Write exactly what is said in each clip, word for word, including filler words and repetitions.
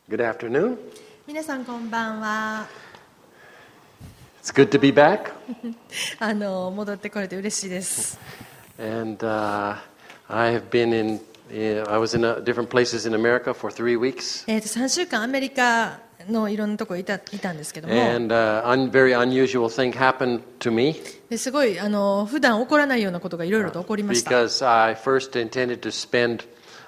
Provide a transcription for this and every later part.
Good afternoon. 皆さんこんばんは。 It's good to be back. あの戻ってこれて嬉しいです。 And uh, I have been in, uh, I was in uh, different places in America for three weeks. えっとさんしゅうかんアメリカのいろんなところいたいたんですけども、 And a uh, un, very unusual thing happened to me. ですごいあの普段起こらないようなことがいろいろと起こりました。 Because I first intended to spend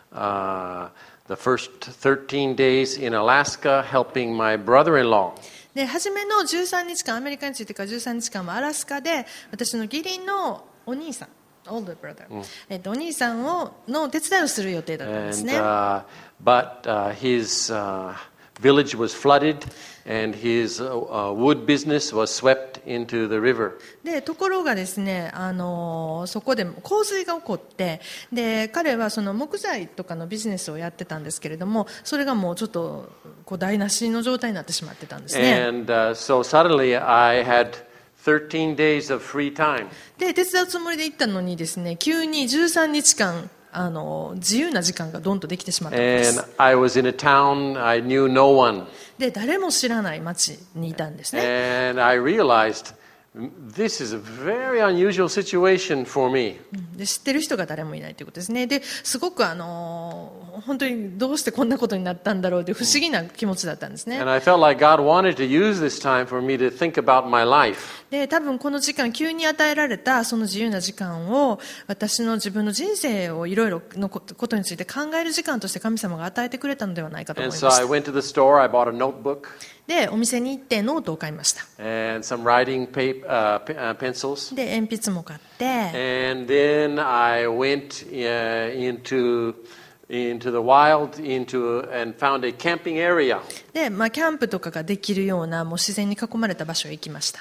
uh, the first thirteen days in Alaska helping my brother-in-law. で初めのじゅうさんにちかんアメリカに着いてからじゅうさんにちかんはアラスカで私の義理のお兄さん、older brother、うんえっと、お兄さんをの手伝いをする予定だったんですね。 And, uh, but uh, his uh, village was flooded and his uh, uh, wood business was swept into the river. でところがですね、あのそこで洪水が起こって、で彼はその木材とかのビジネスをやってたんですけれども、それがもうちょっとこう台無しの状態になってしまってたんですね。 And uh, so suddenly I had thirteen days of free time. で手伝うつもりで行ったのにですね、急にじゅうさんにちかんあの自由な時間がどんとできてしまったんです。 And I was in a town I knew no one. で誰も知らない町にいたんですね。 And I realized this is a very unusual situation for me. で知ってる人が誰もいないということですね。ですごくあの本当にどうしてこんなことになったんだろうという不思議な気持ちだったんですね。 And I felt like God wanted to use this time for me to think about my life. で多分この時間、急に与えられたその自由な時間を私の自分の人生をいろいろのことについて考える時間として神様が与えてくれたのではないかと思い And ま so し I た。 went to the store, I bought a notebook でお店に行ってノートを買いました。 and some writing paper, uh, p- uh, pencils. で鉛筆も買って、 And then I went uh, into into the wild into and found a camping area. でまあ、キャンプとかができるようなもう自然に囲まれた場所へ行きました。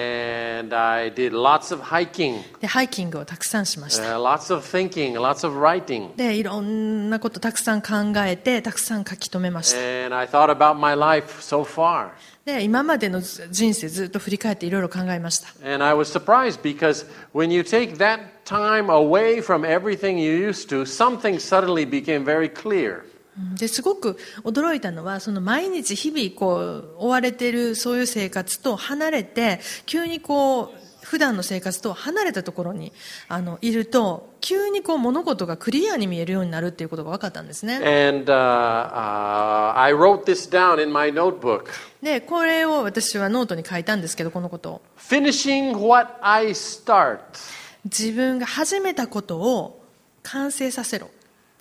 And I did lots of hiking, でハイキングをたくさんしました。 uh, lots of thinking, lots of writing. でいろんなことたくさん考えてたくさん書き留めました。 And I thought about my life so far. で今までの人生ずっと振り返っていろいろ考えました。 And I was surprised because when you take that time away from everything you used to, something suddenly became very clear. ですごく驚いたのは、その毎日日々こう追われているそういう生活と離れて、急にこう普段の生活と離れたところにあのいると、急にこう物事がクリアに見えるようになるっていうことが分かったんですね。 And uh, uh, I wrote this down in my notebook. でこれを私はノートに書いたんですけど、このことを Finishing what I start. 自分が始めたことを完成させろ。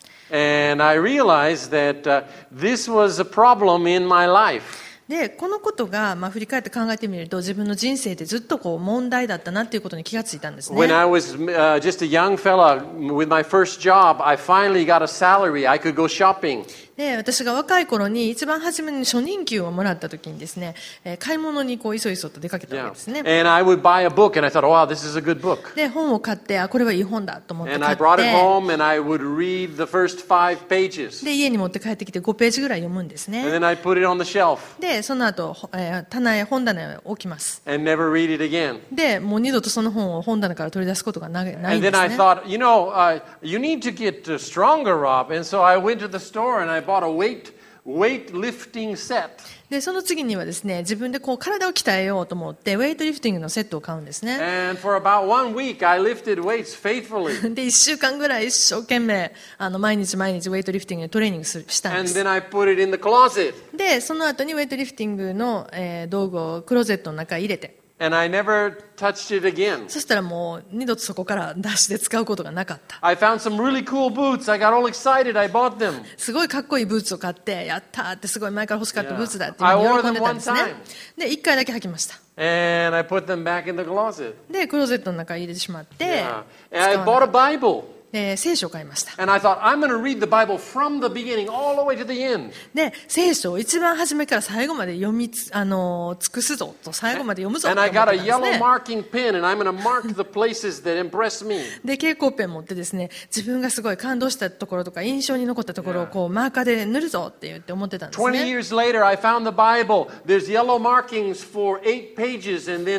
And I realized that uh, this was a problem in my life. でこのことが、まあ、振り返って考えてみると、自分の人生でずっとこう問題だったなっていうことに気がついたんですね。 When I was uh, just a young fella with my first job, I finally got a salary. I could go shopping. で私が若い頃に一番初めに初任給をもらった時にですね、えー買い物にこういそいそと出かけたわ Yeah. けですね。 And I would buy a book, and I thought, wow, this is a good book. で本を買って、あこれはいい本だと思って And 買 I っ brought it て、 home, and I would read the first five pages. で家に持って帰ってきてごページぐらい読むんです And ね。 then I put it on the shelf でその後、えー棚へ本棚へ置きます。 and never read it again. でもう二度とその本を本棚から取り出すことがないない And んで then す I ね。 thought, you know, uh, you need to get uh, stronger, Rob. And so I went to the store and I bought a weight weightlifting set. でその次にはですね、自分でこう体を鍛えようと思ってウェイトリフティングのセットを買うんですね。 And for about one week, I lifted weights faithfully. でいっしゅうかんぐらい一生懸命あの毎日毎日ウェイトリフティングでトレーニングするしたんで And す。 then I put it in the closet. でその後にウェイトリフティングの、えー道具をクローゼットの中に入れて、 And I never touched it again. そしたらもう二度とそこから出して使うことがなかった。 I found some really cool boots. I got all excited. I bought them. すごいかっこいいブーツを買って、やったーってすごい前から欲しかったブーツだって I いう wore ふうに喜んでたんですね them one。 で一回だけ履きました。 And I put them back in the closet. でクローゼットの中に入れてしまって、 Yeah. 使 And I わ bought な a かった Bible. で聖書を買いました。 And I thought, I'm going to read the Bible from the beginning all the way to the end. で聖書を一番初めから最後まで読みつ、あのー尽くすぞと、最後まで読むぞと And 思っ I て got た a んです yellow ね。 marking pen, and I'm going to mark the places that impress me. で蛍光ペン持ってですね、自分がすごい感動したところとか印象に残ったところをこうマーカーで塗るぞって言って思ってたんです twenty ね。 years later, I found the Bible. There's yellow markings for eight pages, and then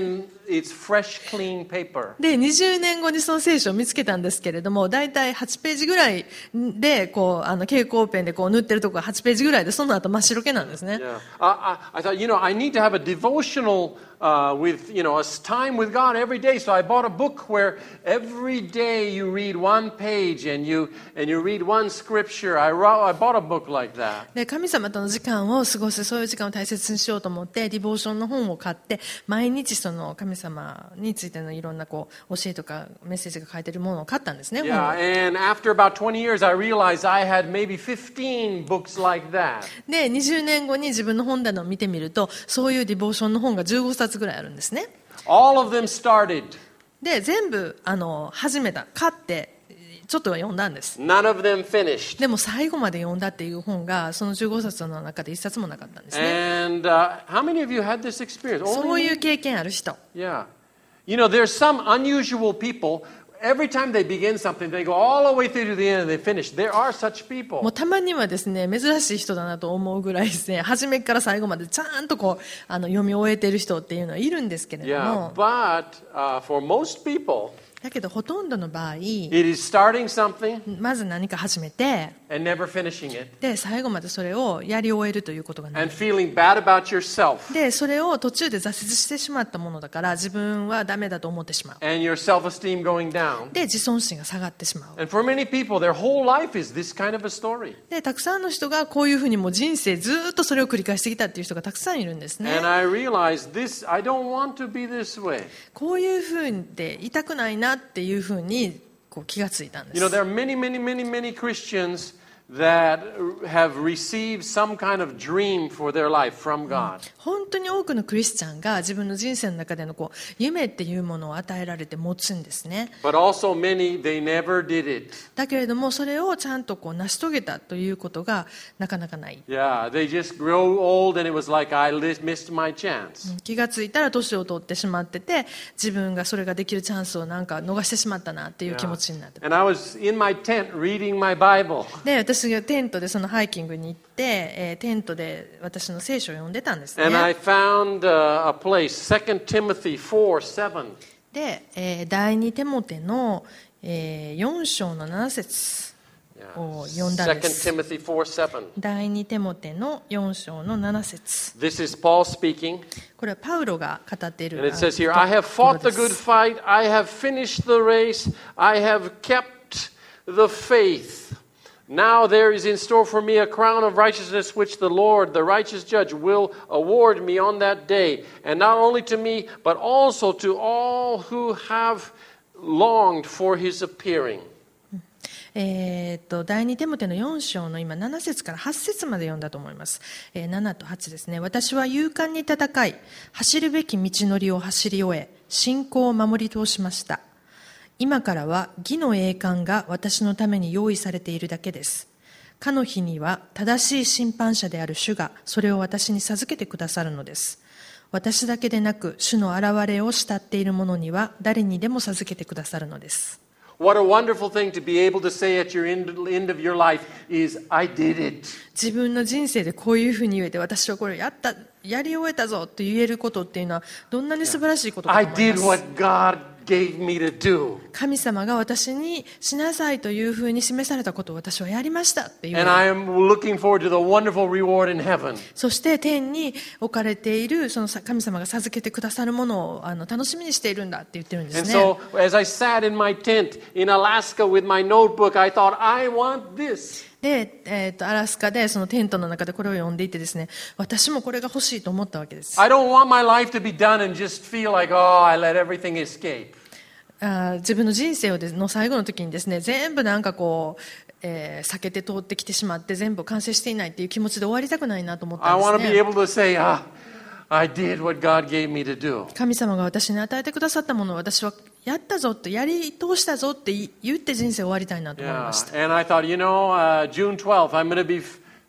it's fresh, clean paper. で、にじゅうねんごにその聖書を見つけたんですけれども、だいたいはちページぐらいで、こう、あの、蛍光ペンでこう塗ってるところがはちページぐらいで、その後真っ白けなんですね。 Yeah. I, I, I thought, you know, I need to have a devotional uh, with, you know, a time with God every day. So I bought a book where every day you read one page and you and you read one scripture. I, wrote, I bought a book like that. で、神様との時間を過ごす、そういう時間を大切にしようと思って、ディボーションの本を買って、毎日その神様についてのいろんなこう、教えとかメッセージが書いてるものを買ったんですね。 Yeah, 本を and after about twenty years, I realized I had maybe fifteen books like that. で、にじゅうねんごに自分の本棚を見てみると、そういうディボーションの本がじゅうごさつぐらいあるんですね。 All of them started. で、全部、あの、始めた、買って、ちょっとは読んだんです。 None of them finished. でも最後まで読んだっていう本が、そのじゅうごさつの中でいっさつもなかったんですね。 And uh, how many of you had this experience? そう Only いう me? 経験ある人。 Yeah. You know, there's some unusual people. Every time they begin something, they go all the way through to the end and they finish. There are such も people. うたまにはですね、珍しい人だなと思うぐらいですね、初めから最後までちゃんとこう、あの、読み終えてる人っていうのはいるんですけれど Yeah, も、 but uh, for most people, だけどほとんどの場合、 it is starting something まず何か始めて、 and never finishing it で、最後までそれをやり終えるということがない。 and feeling bad about yourself で、それを途中で挫折してしまったものだから、自分はダメだと思ってしまう。 and your self-esteem going down. で、自尊心が下がってしまう。 And for many people, their whole life is this kind of a story. で、たくさんの人がこういうふうにもう人生ずっとそれを繰り返してきたっていう人がたくさんいるんですね。 And I realized this, I don't want to be this way. こういうふうでいたくないなっていうふうにこう気がついたんで You know, す。 there are many, many, many, many Christians that have received some kind of dream for their life from God. 本当に多くのクリスチャンが自分の人生の中でのこう夢っていうものを与えられて持つんですね。 But also many, they never did it. だけれどもそれをちゃんとこう成し遂げたということがなかなかない。 Yeah, they just grow old and it was like I li- missed my chance. 気がついたら年を取ってしまってて、自分がそれができるチャンスをなんか逃してしまったなっていう気持ちになって。 And I was in my tent reading my Bible. で、私がテントでそのハイキングに行って、えーテントで私の聖書を読んでたんですね。 And I found uh, a place, Second Timothy four seven. で、えー第二テモテの、えー、よん章のなな節 Yeah. を読んだんで Second す。 Timothy four seven. 第二テモテのよん章のなな節。 This is Paul speaking. これはパウロが語っている And it あ says here, と I have ころ fought で the good す。 fight. I have finished the race. I have kept the faith. Now there is in store for me a crown of righteousness which the Lord, the righteous judge, will award me on that day. And not only to me, but also to all who have longed for his appearing. えー、と第二テモテのよん章の今なな節からはち節まで読んだと思います、えー、ななとはちですね。私は勇敢に戦い、走るべき道のりを走り終え、信仰を守り通しました。今からは義の栄冠が私のために用意されているだけです。かの日には正しい審判者である主がそれを私に授けてくださるのです。私だけでなく主の現れを慕っている者には誰にでも授けてくださるのです。 What a wonderful thing to be able to say at your end, end of your life is, I did it. 自分の人生でこういうふうに言えて、私はこれをやった、やり終えたぞと言えることっていうのはどんなに素晴らしいことかと I 思い did ま what す。 God gave me to do. 神様が私にしなさいというふうに示されたことを私はやりましたっていう。 And I am looking forward to the wonderful reward in heaven. そして天に置かれているその神様が授けてくださるものをあの楽しみにしているんだって言ってるんです And ね。 so, as I sat in my tent in Alaska with my notebook, I thought, I want this. で、えーと、アラスカでそのテントの中でこれを読んでいてですね、私もこれが欲しいと思ったわけです。 I don't want my life to be done and just feel like, oh, I let everything escape. あ自分の人生をでの最後の時にですね、全部なんかこう、えー避けて通ってきてしまって全部完成していないっていう気持ちで終わりたくないなと思った I ん want で to す be ね。 able to say, ah, I did what God gave me to do. 神様が私に与えてくださったものを私はやったぞと、やり通したぞって言って人生を終わりたいなと思い Yeah. ました。 And I thought, you know, uh, June twelfth, I'm going to be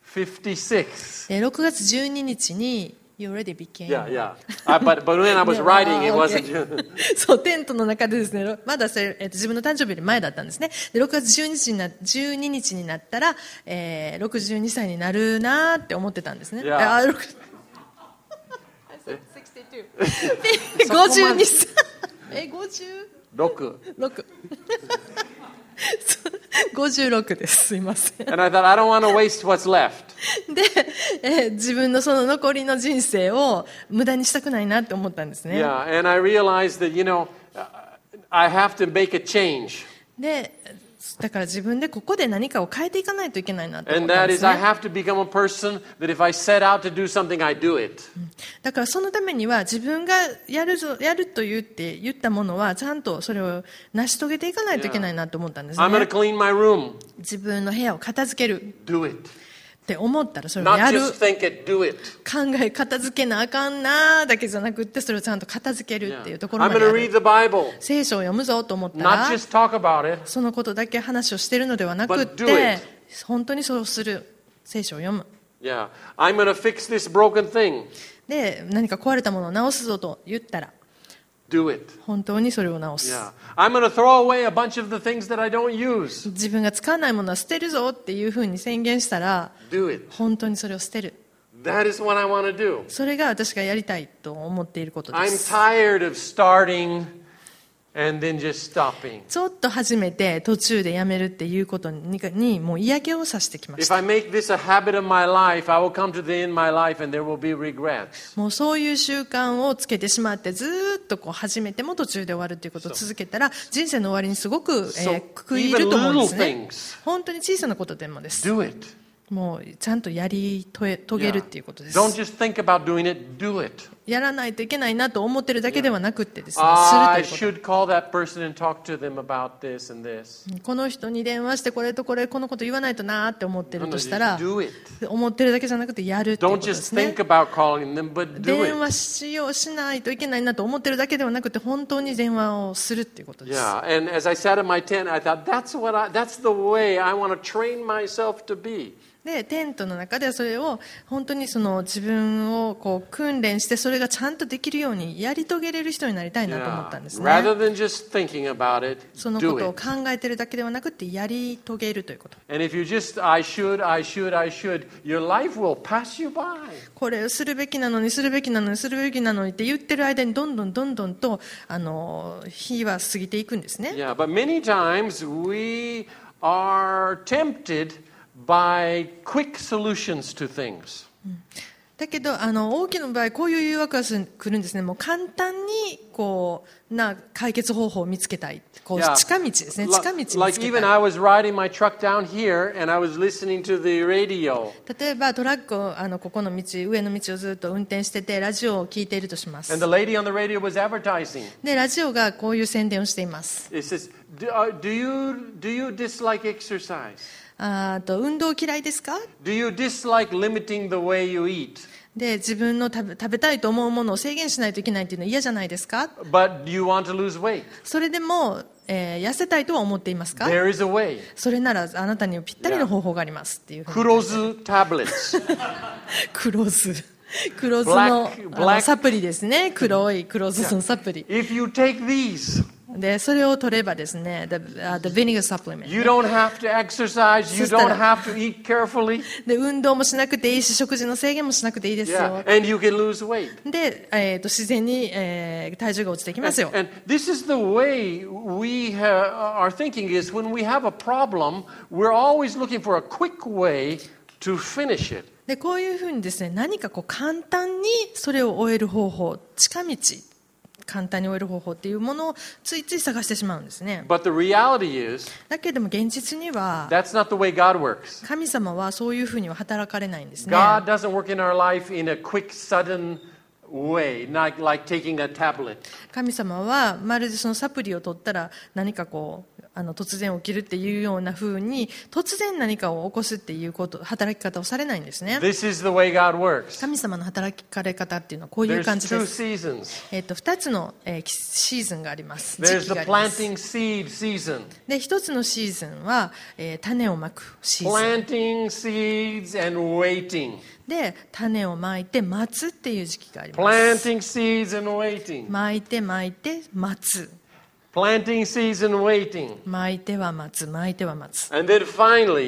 fifty-six. でろくがつじゅうににちに You already became Yeah, yeah. Uh, but, but when I was writing, it あー wasn't OK June. そう、テントの中でですね、まだそれ、えっと、自分の誕生日より前だったんですね。で、ろくがつじゅうににちにな、じゅうににちになったら、えー、ろくじゅうにさいになるなーって思ってたんですね。 Yeah. あ、ろくごじゅうにさいえごじゅうろくろくごじゅうろくです。すいません。 And I thought, I don't want to waste what's left. で、えー自分のその残りの人生を無駄にしたくないなって思ったんですね。 Yeah, and I realized that, you know, uh, I have to make a change. で、だから自分でここで何かを変えていかないといけないなと思っ And たん that で is, す I ね。 have to become a person that if I set out to do something, I do it. だからそのためには自分がやるぞ、やると言って言ったものはちゃんとそれを成し遂げていかないといけないなと思ったんですね。 I'm going to clean my room. 自分の部屋を片付ける Do it. って思ったらそれを Not やる。 just think it, do it. 考え片付けなあかんなだけじゃなくってそれをちゃんと片付けるっていうところ I'm まで going や to る read the Bible. 聖書を読むぞと思った Not ら just talk about it. そのことだけ話をしているのではなくっ But do て it. 本当にそうする聖書を読む Yeah. I'm going to fix this broken thing. で何か壊れたものを直すぞと言ったら Do it. 本当にそれを直す Yeah. I'm going to throw away a bunch of the things that I don't use. 自分が使わないものは捨てるぞっていうふうに宣言したら Do it. 本当にそれを捨てる That is what I want to do. それが私がやりたいと思っていることで I'm す tired of starting and then just stopping. ちょっと始めて途中でやめるっていうことににもう嫌気をさしてきまし If た I make this a habit of my life, I will come to the end of my life and there will be regrets. もうそういう習慣をつけてしまってずーっとこう始めても途中で終わるっていうことを続けたら人生の終わりにすごく、え So ー、食い入ると思うんです even ね little things. 本当に小さなことでもです Do it. もうちゃんとやり遂げ遂げ Yeah. るっていうことです Don't just think about doing it, do it. やらないといけないなと思ってるだけではなくってですね、 I するという should call that person and talk to them about this and this. ことこの人に電話してこれとこれこのこと言わないとなーって思ってる No, と no, したら just do it. 思ってるだけじゃなくてやるっていうこ Don't とで just すね think about calling them, but do 電 it. 話しようしないといけないなと思ってるだけではなくて本当に電話をするっていうことです、 Yeah, and as I sat in my tent, I thought that's what I, that's the way I want to train myself to be. でテントの中ではそれを本当にその自分をこう訓練してそれがちゃんとできるようにやり遂げれる人になりたいなと思ったんです Yeah. ね。 Rather than just thinking about it, その do ことを it. 考えてるだけではなくてやり遂げるということ。 And if you just I should, I should, I should, your life will pass you by. これをするべきなのにするべきなのにするべきなのにって言ってる間にどんどんどんどんとあの日は過ぎていくんですね。 Yeah, but many times we are tempted by quick solutions to things. だけどあの大きな場合こういう誘惑が来るんですね。もう簡単にこうな解決方法を見つけたい。こう Yeah. 近道ですね。 Like- 近道見つ Like け even たい。 I was riding my truck down here and I was listening to the radio. 例えばトラックをあのここの道上の道をずっと運転しててラジオを聞いているとします And the lady on the radio was advertising. でラジオがこういう宣伝をしています It says, do, uh, do you, do you dislike exercise? あーと運動嫌いですか Do you dislike limiting the way you eat? で自分の食べ、食べたいと思うものを制限しないといけないっていうのは嫌じゃないですか But you want to lose weight? それでも、えー痩せたいとは思っていますか There is a way. それならあなたにぴったりの方法がありますっていうふうに黒酢 tablets. 黒酢黒酢 Black- のあ black- のサプリですね黒い黒酢のサプリ If you take these, でそれを取ればですね the,、uh, the vinegar supplement you don't have to exercise, you そしたら- don't have to eat carefully. で運動もしなくていいし食事の制限もしなくていいですよ Yeah, and you can lose weight. で、えー、と自然に、えー体重が落ちていきますよ And, and this is the way we ha- are thinking is when we have a problem, we're always looking for a quick way to finish it. でこういうふうにですね何かこう簡単にそれを終える方法近道簡単に終える方法っていうものをついつい探してしまうんですね But the reality is, だけども現実には that's not the way God works. 神様はそういうふうには働かれないんですね God doesn't work in our life in a quick, sudden way, not like taking a tablet. 神様はまるでそのサプリを取ったら何かこうあの突然起きるっていうような風に突然何かを起こすっていうこと働き方をされないんですね This is the way God works. 神様の働き方っていうのはこういう There's 感じで two す、 seasons. えっとふたつの、えーシーズンがあります時 There's 期 the があります planting seed season. で一つのシーズンは、えー種をまくシーズン Planting seeds and waiting. で種をまいて待つっていう時期があります Planting seeds and waiting. まいてまいて待つ Planting seeds and waiting. まいては待つまいては待つ And then finally,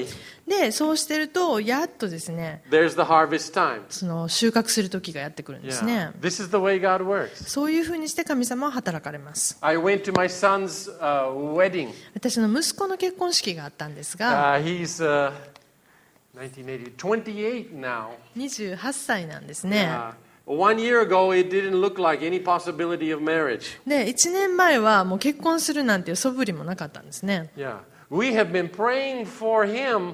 で、そうしてると、やっとですね、 there's the harvest time. その収穫する時がやってくるんですね。 Yeah. This is the way God works. そういうふうにして神様は働かれます。 I went to my son's uh, wedding. 私の息子の結婚式があったんですが、 Uh, he's uh, nineteen eighty, twenty-eight now. にじゅうはっさいなんですね。 Uh, one year ago, it didn't look like any possibility of marriage. で、いちねんまえはもう結婚するなんていう素振りもなかったんですね。 Yeah. We have been praying for him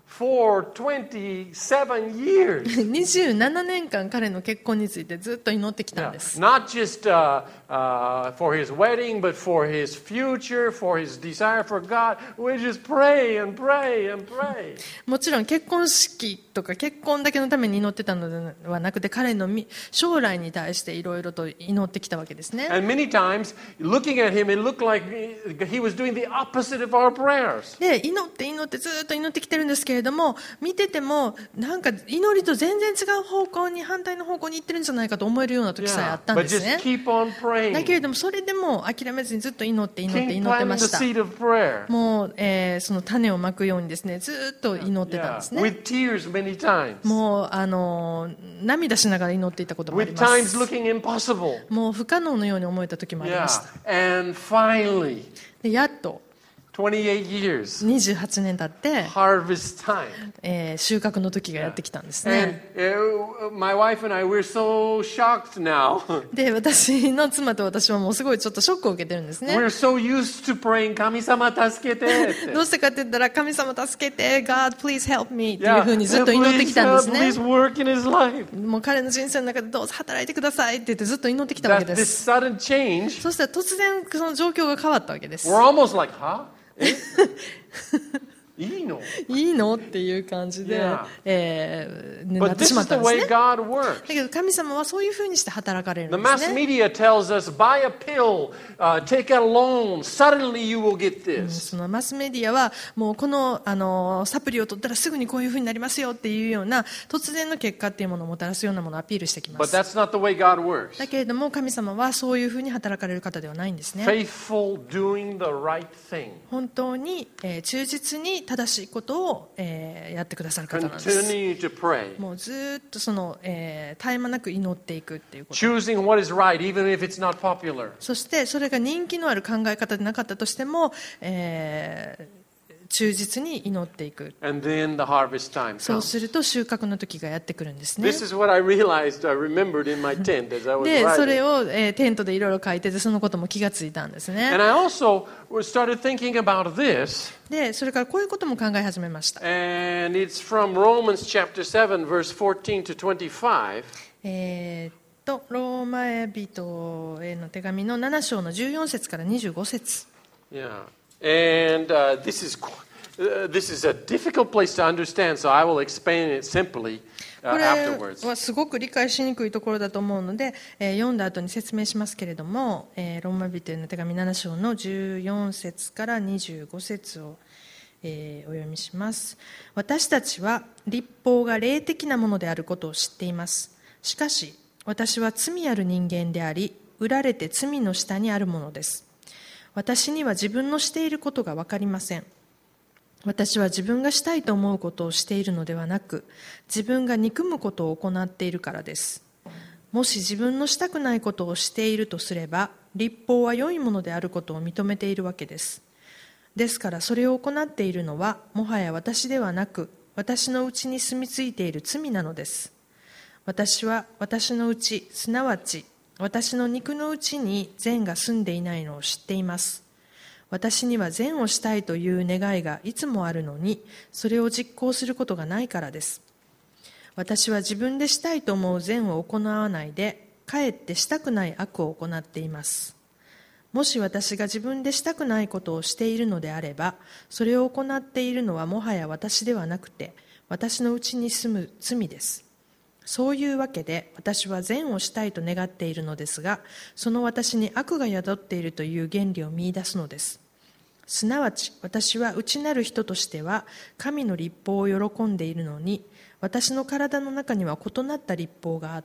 for twenty-seven years. にじゅうななねんかん彼の結婚についてずっと祈ってきたん Yeah. です。 Not just uh, uh, for his wedding, but for his future, for his desire for God. We just pray and pray and pray. もちろん結婚式とか結婚だけのために祈ってたのではなくて、彼のみ将来に対していろいろと祈ってきたわけですね。 And many times, looking at him, it looked like he was doing the opposite of our prayers. で、祈って祈ってずっと祈ってきてるんですけれども、見ててもなんか祈りと全然違う方向に、反対の方向に行ってるんじゃないかと思えるような時さえあ Yeah. ったん But ですね。 just keep on だけれ praying. どもそれでも諦めずにずっと祈って祈って Keep 祈って planting ま the した。 seed of prayer. もう、えーその種をまくようにですね、ずっと祈ってたん Yeah. ですね。 With tears many times. もうあの涙しながら祈っていたこともあり With ま times す。 looking impossible. もう不可能のように思えた時もありま Yeah. した。 And finally, で、やっと twenty-eight years, にじゅうはちねん経って、 harvest time. えー収穫の時がやってきたんですね。 And uh, my wife and I, we're so shocked now. で、私の妻と私はもうすごいちょっとショックを受けてるんですね。 We're so used to praying, 神様助けてって。 どうしてかって言ったら、神様助けて、God please help me っていう Yeah. ふうにずっと祈ってきたんですね Please, uh,。please work in his life. もう彼の人生の中でどうぞ働いてくださいって言ってずっと祈ってきたわけ That で this す。 sudden change, そしたら突然その状況が変わったわけです。 we're almost like, huh? えいいの？ いいのっていう感じで、 Yeah. えーねな But って this しまっ is た the んですね。 way God works. だけど神様はそういうふうにして働かれる The んです mass ね。 media tells us, buy a pill, uh, take a loan, suddenly you will get this. そのマスメディアはもうこの、あのサプリを取ったらすぐにこういうふうになりますよっていうような突然の結果っていうものをもたらすようなものをアピールしてきま But す。 that's not the way God works. だけれども神様はそういうふうに働かれる方ではないんですね。 Faithful doing the right thing. 本当に、えー忠実に正しいことを、えーやってくださる方なんです。 Continue to pray. もうずっとその、えー絶え間なく祈っていくっていうこと。 Choosing what is right, even if it's not popular. そしてそれが人気のある考え方でなかったとしても、えー忠実に祈っていく。 And then the harvest time そう comes. すると収穫の時がやってくるんですね。 This is what I realized, I remembered in my tent as I was で、それ writing. を、えーテントでいろいろ書いてて、そのことも気がついたんですね。 And I also started thinking about this, で、それからこういうことも考え始めました。 and it's from Romans chapter seven, verse fourteen to twenty-five. えーっと、ローマ人への手紙のなな章のじゅうよん節からにじゅうご節。 Yeah. And uh, this is qu- uh, this is a difficult place to understand, so I will explain it simply こ uh, れ afterwards. はすごく理解しにくいところだと思うので、えー読んだ後に説明しますけれども、えーローマ人への手紙なな章のじゅうよん節からにじゅうご節を、えーお読みします。私たちは律法が霊的なものであることを知っています。しかし私は罪ある人間であり、売られて罪の下にあるものです。私には自分のしていることが分かりません。私は自分がしたいと思うことをしているのではなく、自分が憎むことを行っているからです。もし自分のしたくないことをしているとすれば、律法は良いものであることを認めているわけです。ですからそれを行っているのは、もはや私ではなく、私のうちに住み着いている罪なのです。私は私のうち、すなわち私の肉のうちに善が住んでいないのを知っています。私には善をしたいという願いがいつもあるのに、それを実行することがないからです。私は自分でしたいと思う善を行わないで、かえってしたくない悪を行っています。もし私が自分でしたくないことをしているのであれば、それを行っているのはもはや私ではなくて、私のうちに住む罪です。そういうわけで私は善をしたいと願っているのですが、その私に悪が宿っているという原理を見出すのです。すなわち私は内なる人としては神の律法を喜んでいるのに、私の体の中には異なった律法があって、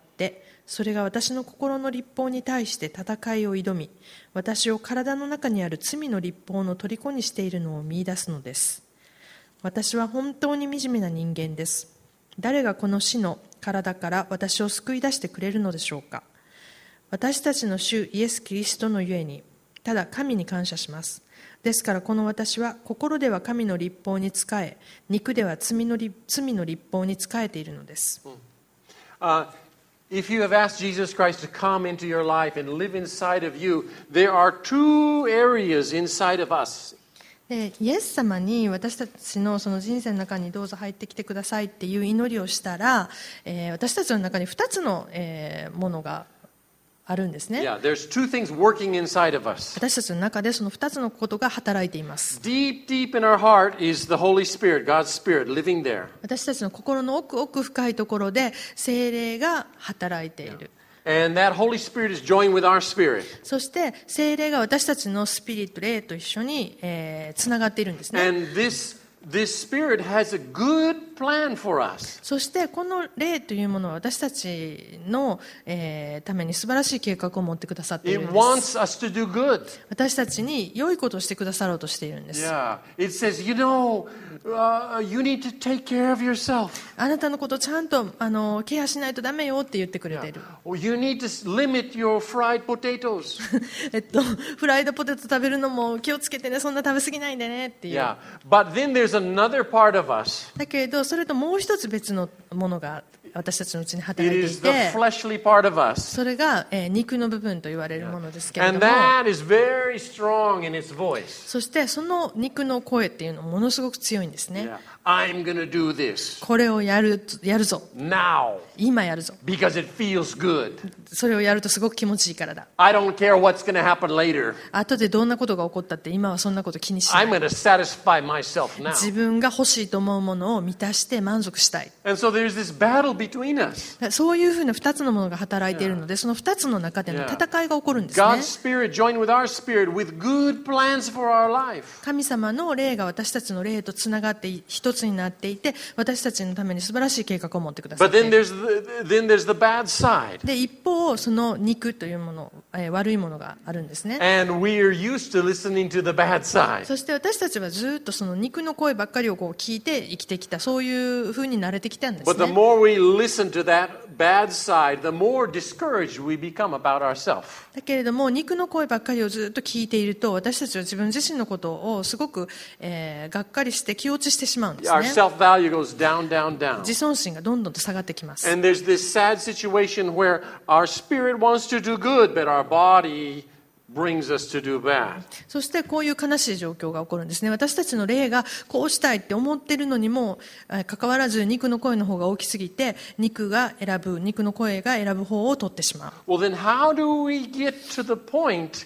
それが私の心の律法に対して戦いを挑み、私を体の中にある罪の律法の虜にしているのを見出すのです。 私は本当に惨めな人間です。誰がこの死の体から私を救い出してくれるのでしょうか。私たちの主イエス・キリストのゆえに、ただ神に感謝します。ですからこの私は心では神の律法に仕え、肉では罪の律、罪の律法に仕えているのです。 Uh, if you have asked Jesus Christ to come into your life and live inside of you, there are two areas inside of us. でイエス様に私たちのその人生の中にどうぞ入ってきてくださいっていう祈りをしたら、えー、私たちの中にふたつの、えー、ものがあるんですね。 Yeah, there's two things working inside of us. 私たちの中でそのふたつのことが働いています。 Deep, deep in our heart is the Holy Spirit, God's Spirit, living there. 私たちの心の奥奥深いところで聖霊が働いている。 And that Holy Spirit is joined with our spirit. そして聖霊が私たちのスピリット、霊と一緒に、えー、つながっているんですね。 And this, this Spirit has a good plan for us. そしてこの霊というものは私たちの、えー、ために素晴らしい計画を持ってくださっているん It です。 wants us to do good. 私たちに良いことをしてくださろうとしているんです。 Yeah. It says, you know, uh, you need to take care of yourself. あなたのことをちゃんとあのケアしないとダメよって言ってくれている。 Or you need to limit your fried potatoes. えっと、フライドポテト食べるのも気をつけてね、そんな食べ過ぎないでねっていう。 Yeah. But then there's another part of us. だけれど、それともう一つ別のものが私たちのうちに It 働いてい is the て、 fleshly part of us. それが、えー肉の部分と言われるものですけれど And も、 that is very strong in its voice. そしてその肉の声っていうのはものすごく強いんですね。 Yeah. I'm going to do this これをやる、やるぞ。 now 今やるぞ。 because it feels good. それをやるとすごく気持ちいいからだ。 I don't care what's going to happen later. 後でどんなことが起こったって今はそんなこと気にしない。 I'm going to satisfy myself now. 自分が欲しいと思うものを満たして満足したい。 And so there's this battle between us. そういうふうなふたつのものが働いているので、そのふたつの中での戦いが起こるんですね。 God's Spirit joined with our spirit with good plans for our life. 神様の霊が私たちの霊とつながって一つになっていて、私たちのために素晴らしい計画を持ってくださっ But てい then る。 there's the, then there's the bad side. で、一方、その肉というもの、えー悪いものがあるんですね。 And we're used to listening to the bad side. そして私たちはずっとその肉の声ばっかりをこう聞いて生きてきた、そういうふうに慣れてきたんです But the ね。 more we listen to that bad side, the more discouraged we become about ourselves. だけれども肉の声ばっかりをずっと聞いていると、私たちは自分自身のことをすごく、えーがっかりして気落ちしてしまうんです Our ね。 self-value goes down, down, down. 自尊心がどんどんと下がってきます。 And there's this sad situation where our spirit wants to do good, but our body brings us to do bad. そしてこういう悲しい状況が起こるんですね。私たちの霊がこうしたいって思っているのにもかかわらず、肉の声の方が大きすぎて、肉が選ぶ、肉の声が選ぶ方を取ってしまう。 Well, then how do we get to the point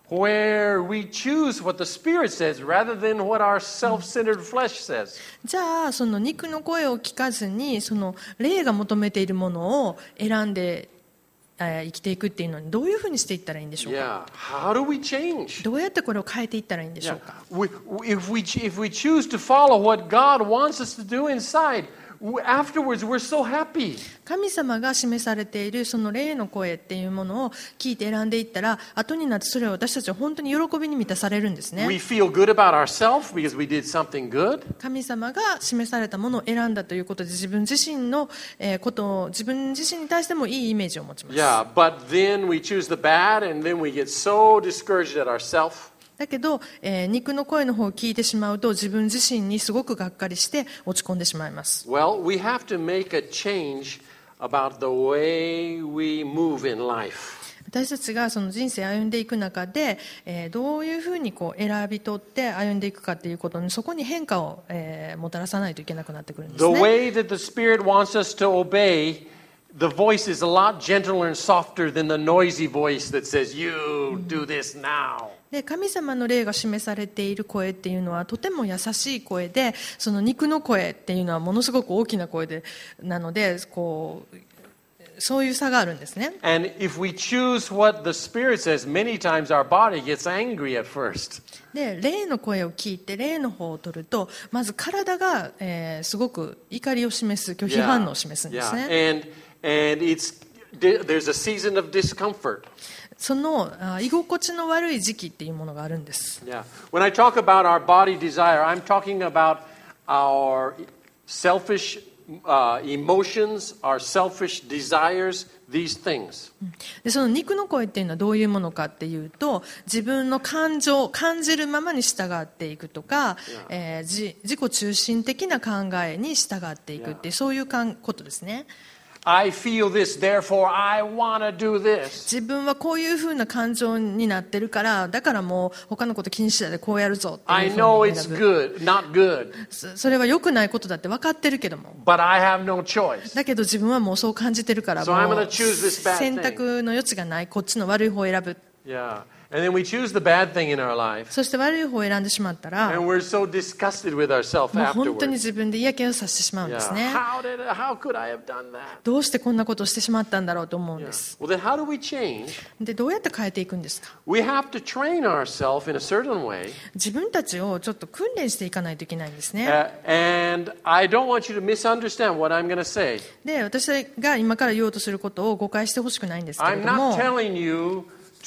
where we choose what the Spirit says rather than what our self-centered flesh says? じゃあその肉の声を聞かずに、その霊が求めているものを選んでえー生きていくっていうのにどういうふうにしていったらいいんでしょうか。 Yeah. How do we change? どうやってこれを変えていったらいいんでしょ Yeah. うか。 We, if, we, if we choose to follow what God wants us to do inside, afterwards we're so happy. 神様が示されているその霊の声っていうものを聞いて選んでいったら、後になってそれは私たちは本当に喜びに満たされるんですね。 We feel good about ourselves because we did something good. 神様が示されたものを選んだということで、自分自身のえーことを自分自身に対してもいいイメージを持ちます。 Yeah, but then we choose the bad and then we get so discouraged at ourselves. だけど、えー肉の声の方を聞いてしまうと、自分自身にすごくがっかりして落ち込んでしまいます。 Well, we have to make a change about the way we move in life. 私たちがその人生を歩んでいく中で、えーどういうふうにこう選び取って歩んでいくかということに、そこに変化を、えーもたらさないといけなくなってくるんです The ね。 way that the Spirit wants us to obey, the voice is a lot gentler and softer than the noisy voice that says, you do this now. で神様の霊が示されている声っていうのはとても優しい声で、その肉の声っていうのはものすごく大きな声でなので、こうそういう差があるんですね。 And if we choose what the Spirit says, many times our body gets angry at first. で霊の声を聞いて霊の方を取ると、まず体が、えーすごく怒りを示す、拒否反応を示すんですね。 Yeah. And, and it's, there's a season of discomfort. そのあ居心地の悪い時期っていうものがあるんです。 Yeah. When I talk about our body desire, I'm talking about our selfish uh, emotions, our selfish desires, these things. でその肉の声っていうのはどういうものかっていうと、自分の感情、感じるままに従っていくとか、えー、自, 自己中心的な考えに従っていくっていう、そういうかんことですね。 I feel this, therefore I want to do this. 自分はこういうふうな感情になってるから、だからもう他のこと気にしないでこうやるぞっていう I ふう know に it's 選ぶ。 good, not good, そそれは良くないことだって分かってるけども、 but I have no choice. だけど自分はもうそう感じてるから、 So I'm も gonna う choose this bad thing. 選択の余地がない、こっちの悪い方を選ぶ。 Yeah. And then we choose the bad thing in our life. そして悪い方を選んでしまったら、 And we're so disgusted with ourselves もう本当に afterwards. 自分で嫌気をさしてしまうん Yeah. ですね。 How did how could I have done that? どうしてこんなことをしてしまったんだろうと思うん Yeah. です。 Well, then how do we change? で、どうやって変えていくんですか？ We have to train ourselves in a certain way. 自分たちをちょっと訓練していかないといけないんですね。 Uh, and I don't want you to misunderstand what I'm going to say. で、私が今から言おうとすることを誤解してほしくないんですけれ I'm ども、 not telling you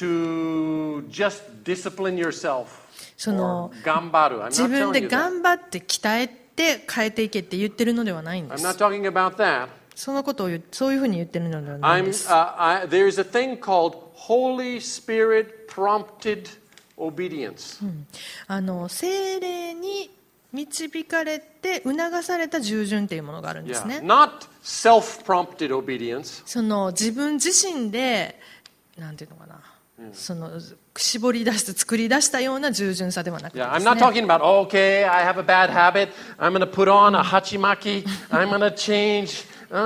to just discipline yourself その or 頑張る. I'm 自 not 分 telling で you that. 頑張って鍛えて変えていけって言ってるのではないんで I'm す。 not talking about that. そのことを言うそういうふうに言ってるのではないん I'm, です。 uh, I, there's a thing called Holy Spirit prompted obedience. あの聖霊に導かれて促された従順っていうものがあるんです Yeah. ね。 Not self-prompted obedience. その自分自身でなんていうのかな、その絞り出して作り出したような従順さではなくてで Yeah, す I'm not ね。 talking about, okay, I have a bad habit. I'm going to put on a hachimaki. I'm going to change.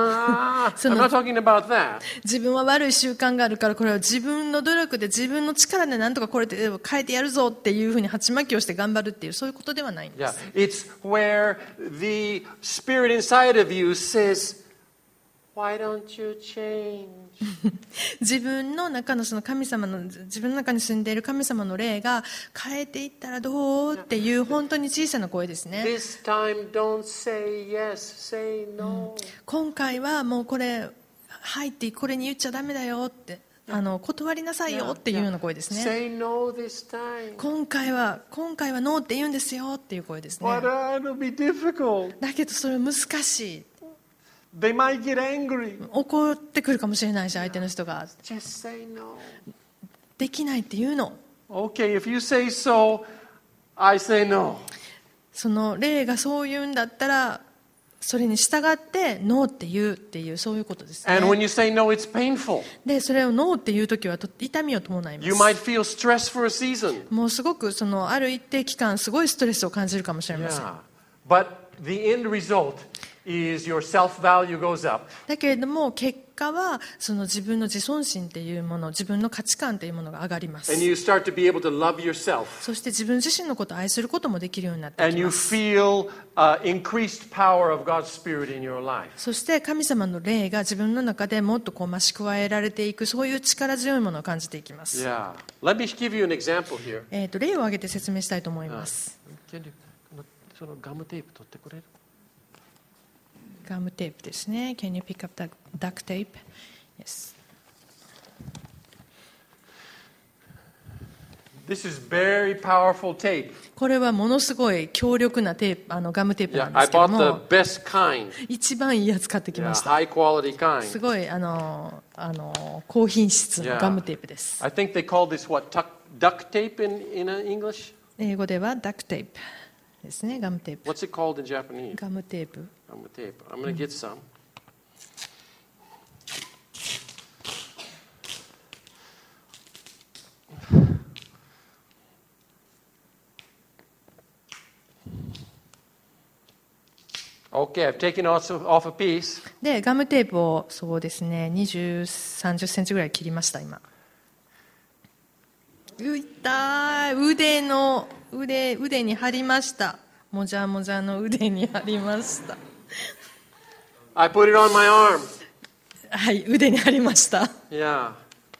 Ah, I'm not talking about that. 自分は悪い習慣があるから、これは自分の努力で自分の力で何とかこれで変えてやるぞっていうふうに鉢巻きをして頑張るっていう、そういうことではないんで Yeah, す。 it's where the spirit inside of you says, why don't you change? 自分の中のその神様の自分の中に住んでいる神様の霊が変えていったらどうっていう本当に小さな声ですね。 This time don't say yes, say no. 今回はもうこれ入ってこれに言っちゃダメだよって、あの断りなさいよっていうような声ですね。 Say no this time. 今回は今回はノーって言うんですよっていう声ですね。 But uh, it'll be difficult. だけどそれ難しい。 They might get angry. 怒ってくるかもしれないし、相手の人が Just say no. できないっていうの。 Okay, if you say so, I say no. その霊がそう言うんだったらそれに従ってノーって言うっていう、そういうことですね。 And when you say no, it's painful. でそれをノーっていうときはと痛みを伴いま You す。 might feel stress for a season. もうすごくそのある一定期間すごいストレスを感じるかもしれません。 Yeah. But the end result is your self-value goes up. だけれども結果はその自分の自尊心っていうもの、自分の価値観っていうものが上がります。 And you start to be able to love yourself. そして自分自身のことを愛することもできるようになって And き you ます。 feel uh, increased power of God's Spirit in your life. そして神様の霊が自分の中でもっとこう増し加えられていく、そういう力強いものを感じていきます。 Yeah. Let me give you an example here. えーと例を挙げて説明したいと思います。 Can you- そのガムテープ取ってくれる？ ガムテープですね。Can you pick up the duct tape? Yes. This is very powerful tape. これはものすごい強力なテープ、あのガムテープな Yeah, んで I すけど bought も、 the best kind. 一番いいやつ買ってき Yeah, ました。 high quality kind. すごいあのあの高品質のガムテープです。 I think they call this what tuck, duct tape in, in uh, English. 英語ではダクテープですね。ガムテープ。 What's it called in Japanese? ガムテープ。 Gum tape. I'm going to get some. Okay, I've taken off, off a piece. でガムテープをそうですね、にじゅう、さんじゅっセンチぐらい切りました今。う痛い、腕の腕腕に貼りました。もじゃもじゃの腕に貼りました。 I put it on my arm. はい、腕に貼りました。 Yeah.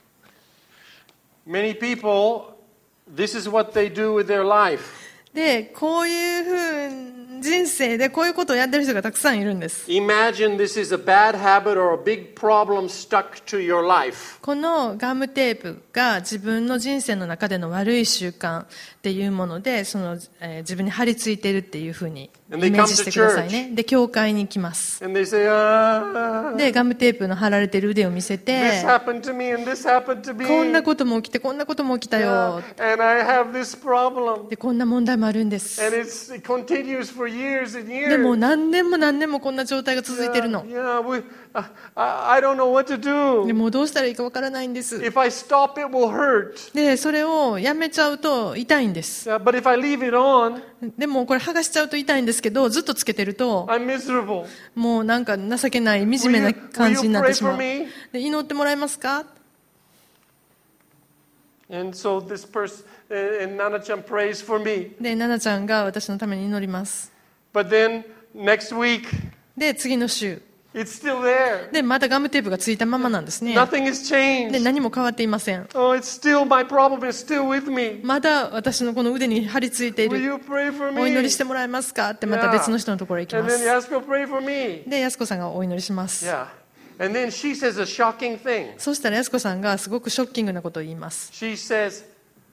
Many people, this is what they do with their life. でこういうふう人生でこういうことをやってる人がたくさんいるんです。 Imagine this is a bad habit or a big problem stuck to your life. このガムテープが自分の人生の中での悪い習慣っていうものでその、えー自分に張り付いているっていうふうにイメージしてくださいね。で、教会に行きます。 And they say, uh, で、ガムテープの貼られてる腕を見せ this て、 happened to me and this happened to me. こんなことも起きて、こんなことも起きた Yeah, よ。 and I have this problem. で、こんな問題もあるんです。 And it's, it continues for years and でも years. 何年も何年もこんな状態が続いてる Yeah, の。 yeah, we, uh, I, I don't know what to で do. もうどうしたらいいかわからないんです。 If I stop, it will hurt. で、それをやめちゃうと痛いんです。 Yeah, but if I leave it on, でもこれ剥がしちゃうと痛いんですけど、ずっとつけてると、 I'm miserable. もうなんか情けない、惨 Will め you, な感じになってしま will う。 you pray for me? で、祈ってもらえますか？ And so this person, uh, and Nana-chan prays for me. で、ナナちゃんが私のために祈ります。 But then next week, で、次の週。 it's still there. で、またガムテープがついたままなんですね。 Nothing has で、 changed. 何も変わっていません。 Oh, it's still, my problem is still with me. まだ私のこの腕に張り付いてい Will る。 you pray for お祈 me? りしてもらえますかってまた別の人のところへ行き And ま then す。 Yasuko pray for me. で、やすこさんがお祈りします。 Yeah. And then she says a shocking thing. そしたらやすこさんがすごくショッキングなことを言います。 She says,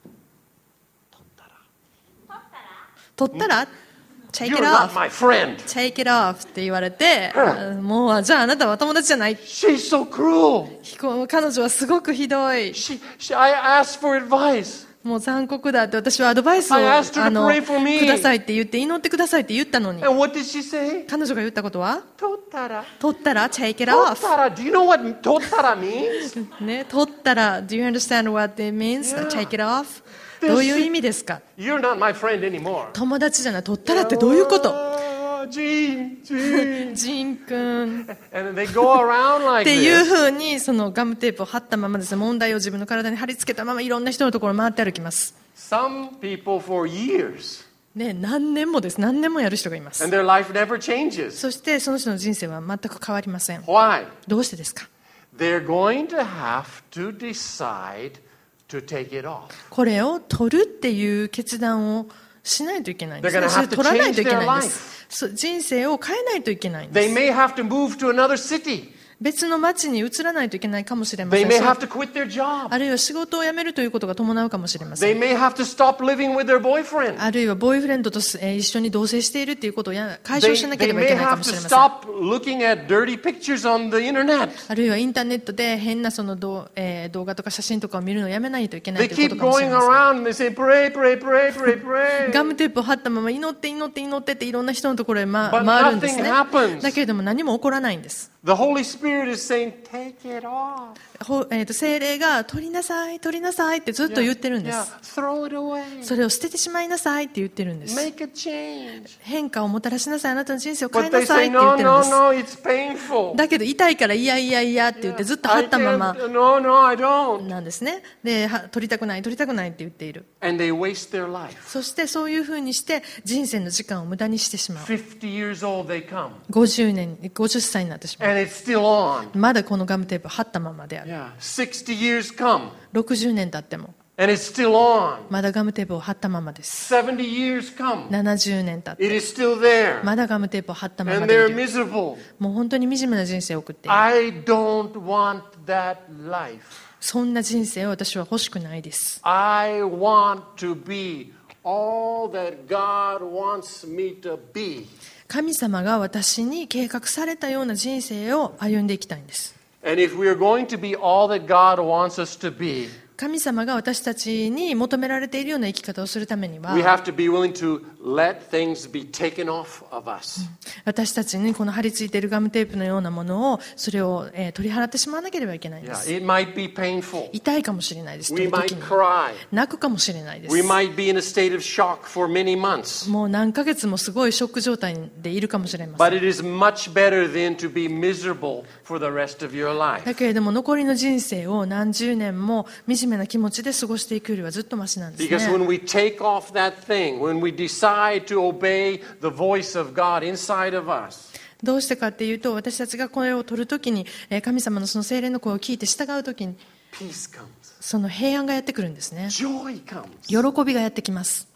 取ったら Take You're it not off. my friend. Take it off って言われて、もうじゃああなたは友達じゃない。 She's so cruel. ひこ彼女はすごくひどい。 She, she, I asked for advice. もう残酷だって私はアドバイスを I asked her to あの pray for me. くださいって言って祈ってくださいって言ったのに And what did she say? 彼女が言ったことは Totara. 取ったら Take it off Totara. Do you know what totara means? ね、取ったら Do you understand what it means? Yeah. Take it off どういう意味ですか You're not my friend anymore. 友達じゃない取ったらってどういうこと Oh, Jean, Jean. ジン君 And they go around っ like ていう this. ふうにそのガムテープを貼ったままですね問題を自分の体に貼り付けたままいろんな人のところを回って歩きます Some people for years. ね、何年もです何年もやる人がいます And their life never changes. そしてその人の人生は全く変わりません Why? どうしてですか They're going to have to decide to take it off. これを取るっていう決断をしないといけないんです、 They're ね、 gonna それ have to 取らないといけ change their ないんですそう人生を変えないといけないん They です may have to move to another city. 別の町に移らないといけないかもしれませ They ん may し have to quit their job. あるいは仕事を辞めるということが伴うかもしれませ They ん may have to stop living with their boyfriend. あるいはボーイフレンドとすえー一緒に同棲しているということをや解 They, 消しなけ they ればいけ may ないか have も to しれません stop looking at dirty pictures on the internet. あるいはインターネットで変なその動,、えー動画とか写真とかを見るのをやめないといけない They というこ keep とかもしれ going ません around and they say, pray, pray, pray, pray, pray. ガムテープを貼ったまま祈って祈って祈ってっていろんな人のところへ、ま、 But 回るんですね nothing happens. だけれども何も起こらないんです The Holy Spirit is saying, take it off. ほえー、と聖霊が取りなさい取りなさいってずっと言ってるんで Yeah, す throw it away. それを捨ててしまいなさいって言ってるんです Make a change. 変化をもたらしなさいあなたの人生を変え But な they さい say, って言 no, ってるん no, です no, it's painful. だけど痛いからいやいやいやって言ってずっと貼 I ったまま can't, no, no, I don't. なんですねでは取りたくない取りたくないって言っている And they waste their life. そしてそういうふうにして人生の時間を無駄にしてしまう fifty years old, they come. ごじゅうねんごじゅっさいになってしまう And it's still on. まだこのガムテープ貼ったままである Yeah. sixty years come. ろくじゅうねん経っても And it's still on. まだガムテープを貼ったままです seventy years come. ななじゅうねん経って It is still there. まだガムテープを貼ったまま And でい they're る miserable. もう本当に惨めな人生を送っている I don't want that life. そんな人生を私は欲しくないです I want to be all that God wants me to be. 神様が私に計画されたような人生を歩んでいきたいんです And if we are going to be all that God wants us to be, 神様が私たちに求められているような生き方をするためには we have to be willing to let things be taken off of us. 私たちにこの貼り付いているガムテープのようなものをそれを、えー取り払ってしまわなければいけないんで Yeah, す it might be painful. 痛いかもしれないですと We いう時 might に cry. 泣くかもしれないです We might be in a state of shock for many months. もう何ヶ月もすごいショック状態でいるかもしれませ But ん it is much better than to be miserable for the rest of your life. だけれども残りの人生を何十年も惨めな気持ちで過ごしていくよりはずっとマシなんです Because ね when we take off that thing, when we decide to obey the voice of God inside of us, どうしてかっていうと私たちがこれを取るときにえー神様のその聖霊の声を聞いて従うときに peace comes, その平安がやってくるんですね joy comes. 喜びがやってきます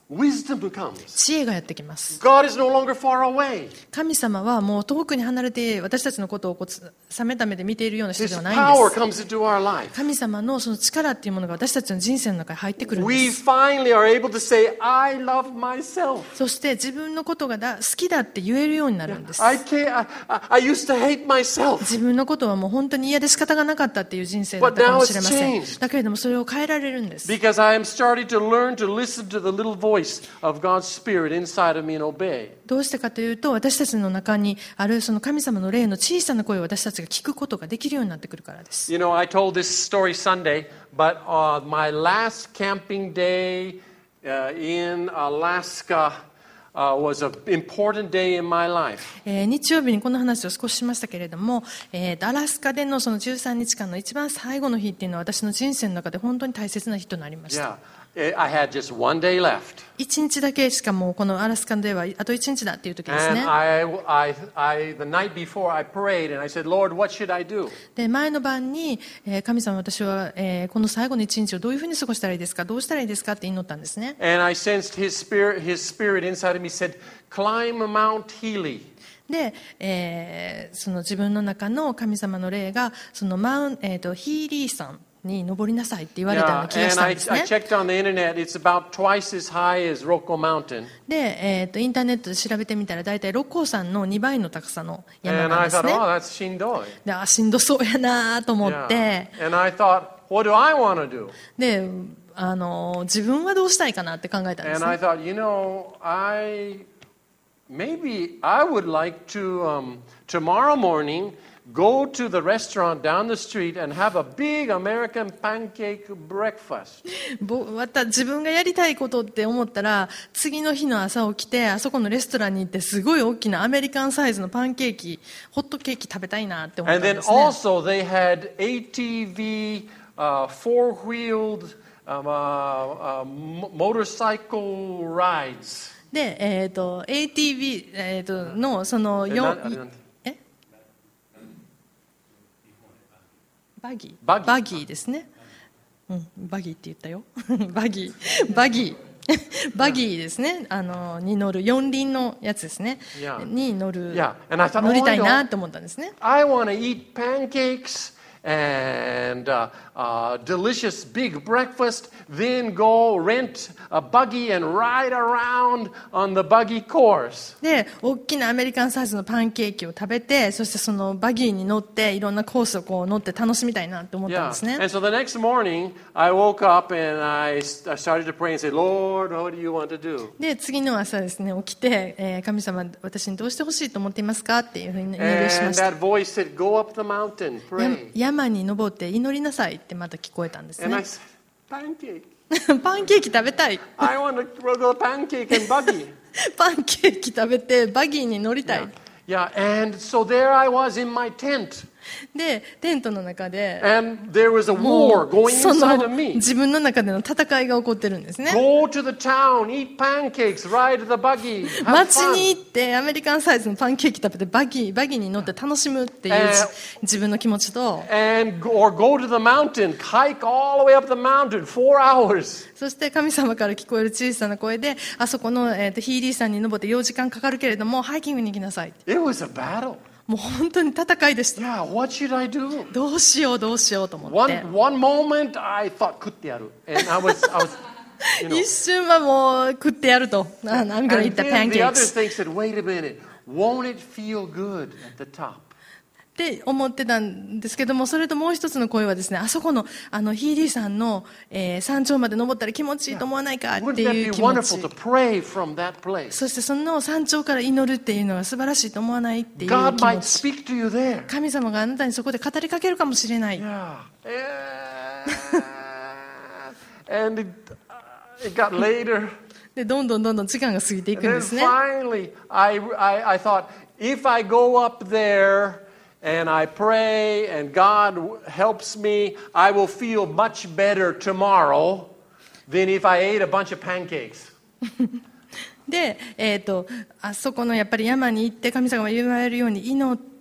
wisdom comes. 知恵がやってきます。 God is no longer far away. 神様はもう遠くに離れて私たちのことをこう冷めた目で見ているような人 His ではないん power です。 comes into our life. 神様のその力っていうものが私たちの人生の中に入ってくるん We です。 finally are able to say, I love myself. そして自分のことがだ好きだって言えるようになるんです。 I can't, I, I, I used to hate myself. 自分のことはもう本当に嫌で仕方がなかったっていう人生だったかもしれませ But now ん it's changed. だけれどもそれを変えられるんです。 Because I am starting to learn to listen to the little voice of God's Spirit inside of me and obey. どうしてかというと私たちの中にあるその神様の霊の小さな声を私たちが聞くことができるようになってくるからです。 You know, I told this story Sunday, but uh, my last camping day uh, in Alaska uh, was an important day in my life. えー日曜日にこの話を少ししましたけれども、えーとアラスカでのそのじゅうさんにちかんの一番最後の日っていうのは私の人生の中で本当に大切な日となりました。 Yeah, I had just one day left. 一日だけしかもうこのアラスカではあと一日だっていう時ですね。 And I, I, I, the night before I prayed and I said, Lord, what should I do? で前の晩に、えー神様私は、えーこの最後の一日をどういうふうに過ごしたらいいですか、どうしたらいいですかって祈ったんですね。 And I sensed his spirit, his spirit inside of me said, climb Mount Healy. で、えーその自分の中の神様の霊がそのマウン、えー、とヒーリー山に登りなさいって言われたよう Yeah, な気がし and たん I, です I ね。 checked on the internet. It's about twice as high as Rocco Mountain. で、えー、とインターネットで調べてみたら大体六甲山のにばいの高さの山 And なん I です thought, ね。 oh, that's shindoi. であしんどそうやなと思っ Yeah. て、 And I thought, what do I want to do? であの自分はどうしたいかなって考えたんです And I ね。 thought, you know, I maybe I would like to um, tomorrow morning go to the restaurant down the street and have a big American pancake breakfast. ぼまた自分がやりたいことって思ったら次の日の朝起きてあそこのレストランに行ってすごい大きなアメリカンサイズのパンケーキホットケーキ食べたいなって思った And ん then ですね。 also they had A T V, uh, four-wheeled um, uh, uh, mo- motorcycle rides. で、えー、と エーティーブイ、えー、とのそのよえなあれなんてえバギーバギーバギーですね、うん、バギーって言ったよバギーバギーバギーですね、あのに乗る四輪のやつですね、 Yeah. に乗る Yeah. And I thought, 乗りたい oh, I な know. って思ったんですね。 I want to eat pancakes and uh, uh, delicious big breakfast, then go rent a buggy and ride around on the buggy course. で大きなアメリカンサイズのパンケーキを食べてそしてそのバギーに乗っていろんなコースをこう乗って楽しみたいなって思ったん Yeah. ですね。 And so the next morning, I woke up and I, I started to pray and say, Lord, what do you want to do? で次の朝ですね起きて、えー神様私にどうしてほしいと思っていますかっていうふうに祈りをしま And した。 that voice said, go up the mountain, や pray. 山に登って祈りなさいってまた聞こえたんです And I ね。 said, pancake. パンケーキ食べたい I want to go pancake and buggy. パンケーキ食べてバギーに乗りたい。 Yeah, and so there I was in my tent. でテントの中で And there was a も war う going そ inside の of me. 自分の中での戦いが起こってるんですね。 Go to the town, eat pancakes, ride the buggy, have 街に fun. 行ってアメリカンサイズのパンケーキ食べてバギーバギーに乗って楽しむっていうえー自分の気持ちと And go, or go to the mountain, hike all the way up the mountain, four hours. そして神様から聞こえる小さな声であそこの、えーとヒーリー山に登ってよじかんかかるけれどもハイキングに行きなさい。 It was a battle. もう本当に戦いでした。 Yeah, what should I do? どうしようどうしようと思って One, one moment I thought, "Kutteyaru," and I was, I was, you know. 一瞬はもう食ってやると I'm gonna And eat the then the other pancakes thing said, wait a minute, won't it feel good at the top? って思ってたんですけどもそれともう一つの声はですねあそこのあのヒーリー山の、えー山頂まで登ったら気持ちいいと思わないかっ Wouldn't て that い be う気持 wonderful ち to pray from that place? そしてその山頂から祈るっていうのが素晴らしいと思わないっていう God 気 might 持ち speak to you there. 神様があなたにそこで語りかけるかもしれない Yeah. And it, uh, it got later. でどんどんどんどん時間が過ぎていくん And で then すね finally, I, I, I thought, if I go up there and I pray and God helps me, I will feel much better tomorrow than if I ate a bunch of pancakes. で、えー、とあそこのやっぱり山に行って神様が言われるように祈っ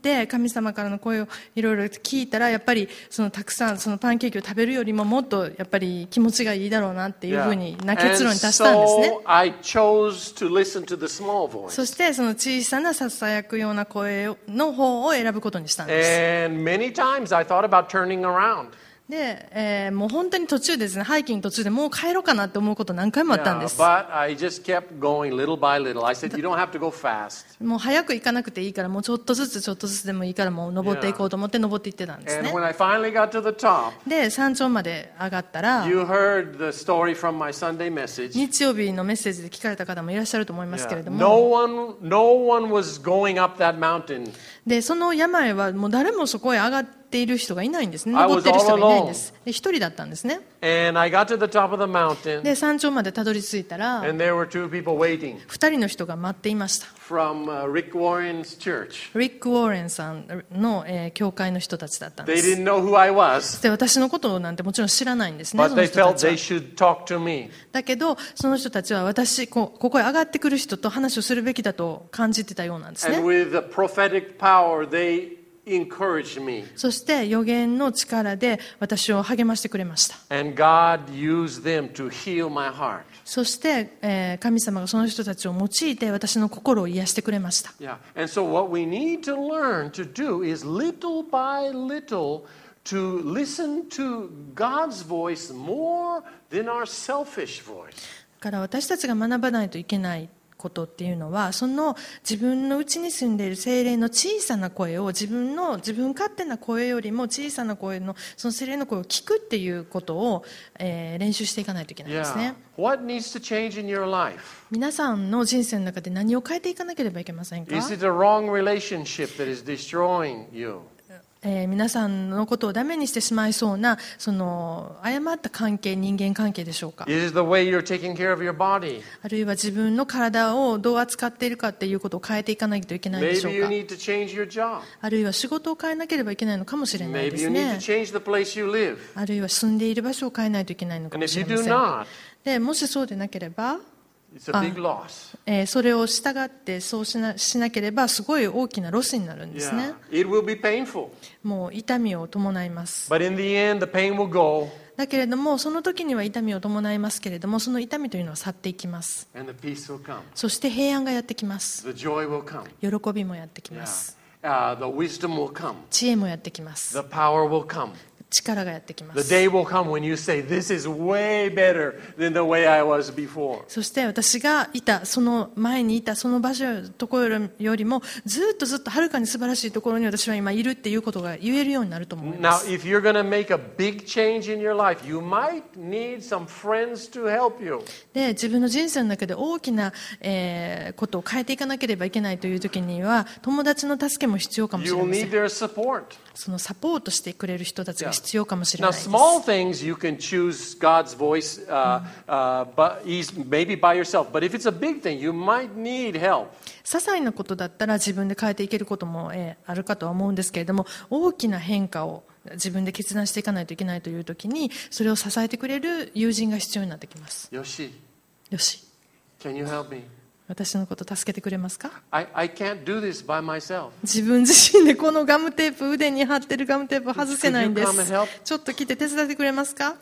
って神様からの声をいろいろ聞いたら、やっぱりそのたくさんそのパンケーキを食べるよりももっとやっぱり気持ちがいいだろうなっていうふうにな結論に達したんですね。 And so I chose to listen to the small voice. そしてその小さなささやくような声の方を選ぶことにしたんです。 And many times I thought about turning around. で、えー、もう本当に途中ですね、ハイキング途中でもう帰ろうかなって思うこと何回もあったんです。 Yeah, but I just kept going little by little. I said, you don't have to go fast. もう早く行かなくていいから、もうちょっとずつちょっとずつでもいいから、もう登っていこうと思って登っていってたんです And ね。 when I finally got to the top, で、山頂まで上がったら、 you heard the story from my Sunday message. 日曜日のメッセージで聞かれた方もいらっしゃると思いますけれど Yeah. も、 No one, no one was going up that mountain. で、その山へはもう誰もそこへ上がっている人がいないんですね。 I was 登っている人がいないんです。で、一人だったんですね。 And I got to the top of the mountain, で、山頂までたどり着いたら、 and there were two people waiting 二人の人が待っていました。 from uh, Rick Warren's church. リック・ウォーレンさんの、えー教会の人たちだったんで They す。 didn't know who I was, で、私のことなんてもちろん知らないんですね、 but その they 人た felt ちは they。should talk to me. だけど、その人たちは私、こここへ上がってくる人と話をするべきだと感じてたようなんです And ね。 with the prophetic power, they encouraged me. そして予言の力で私を励ましてくれました。 And God used them to heal my heart. そして、えー神様がその人たちを用いて私の心を癒してくれました。 Yeah. And so what we need to learn to do is little by little to listen to God's voice more than our selfish voice. だから私たちが学ばないといけないことっていうのは、その自分の内に住んでいる聖霊の小さな声を、自分の自分勝手な声よりも小さな声のその聖霊の声を聞くっていうことを、えー練習していかないといけないです Yeah. ね。 What needs to change in your life? 皆さんの人生の中で何を変えていかなければいけませんか？ Is it a wrong relationship that is destroying you? えー皆さんのことをダメにしてしまいそうなその誤った関係、人間関係でしょうか？ Is it the way you're taking care of your body? あるいは自分の体をどう扱っているかっていうことを変えていかないといけないでしょ Maybe う you か？ need to change your job. あるいは仕事を変えなければいけないのかもしれないで Maybe す you need to ね。 change the place you live. あるいは住んでいる場所を変えないといけないのか And も if し you れま do せん。 not, でもしそうでなければ、 it's a big loss. えーそれを従ってそうしな、しなければすごい大きなロスになるんですね。 Yeah. It will be painful. もう痛みを伴います。 But in the end, the pain will go だけれどもその時には痛みを伴いますけれども、その痛みというのは去っていきます。 and the peace will come. そして平安がやってきます。 The joy will come. 喜びもやってきま Yeah. す。 Uh, the wisdom will come. 知恵もやってきます。 The power will come. 力がやってきま The す。 day will come when you say, this is way better than the way I was before. そして私がいたその前にいたその場所ところよりもずっとずっとはるかに素晴らしいところに私は今いるっていうことが言えるようになると思いま Now, す。 if you're going to make a big change in your life, you might need some friends to help you. で自分の人生の中で大きな、えーことを変えていかなければいけないという時には友達の助けも必要かもし You れ will ませ need ん。 their support. そのサポートしてくれる人たちが必要かもしれな Now, いです。 small things you can choose God's voice, uh, uh, but he's maybe by yourself. But if it's a big thing, you might need help. 些細なことだったら自分で変えていけることも、えーあるかとは思うんですけれども、大きな変化を自分で決断していかないといけないという時にそれを支えてくれる友人が必要になってきます。 Yoshi, よし、 can you help me? 私のこと助けてくれますか？ I, I can't do this by myself. 自分自身でこのガムテープ、腕に貼ってるガムテープを外せないんで Could you come and す help?。 ちょっと来て手伝ってくれますか？